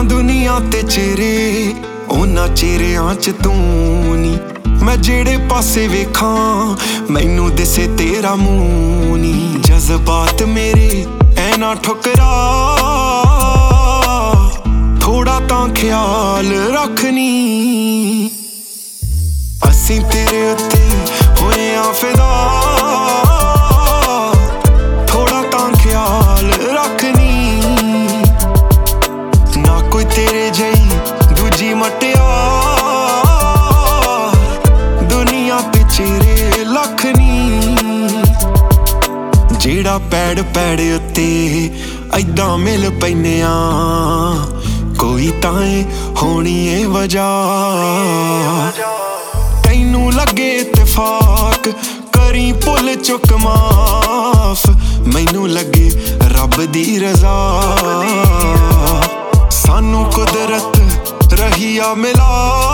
दुनिया ते चेहरे उन्हां चेहरियां च तू नी मैं जेड़े पासे वेखां मैनू दिसे तेरा मुंह नी जज्बात मेरे ऐना ठुकरा थोड़ा तां ख्याल रखनी असीं तेरे उत्ते होए आ फिदा थोड़ा तां ख्याल रखनी ना कोई तेरे जई दूजी मटिया दुनिया ते चेहरे लखनी जेड़ा पैड़ पैड़ उत्ते ऐदां मिल पैने कोई ताए होनी है वजह तैनू लगे इत्तेफाक करी भुल चुक माफ मैनू लगे रब दी रजा सानू कुदरत रहिया मिला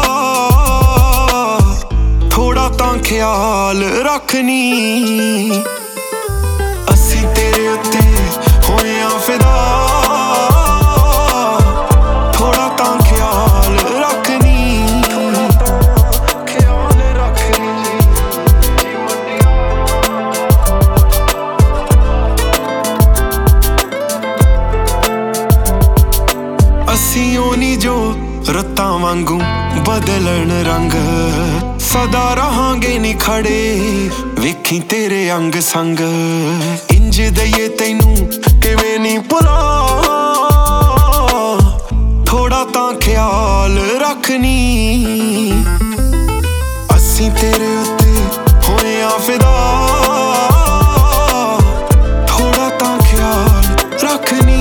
थोड़ा तां ख्याल रखनी असी तेरे उत्ते होए आ फिदा थोड़ा तां ख्याल रखनी असी ओनी जो रत्तां वांगू बदलन रंग सदा रहांगे नी खड़े वेखी तेरे अंग संग इंज दईए तैनू किवें नी भुला थोड़ा तां ख्याल रखनी असी तेरे उत्ते होए आ फिदा थोड़ा तां ख्याल रखनी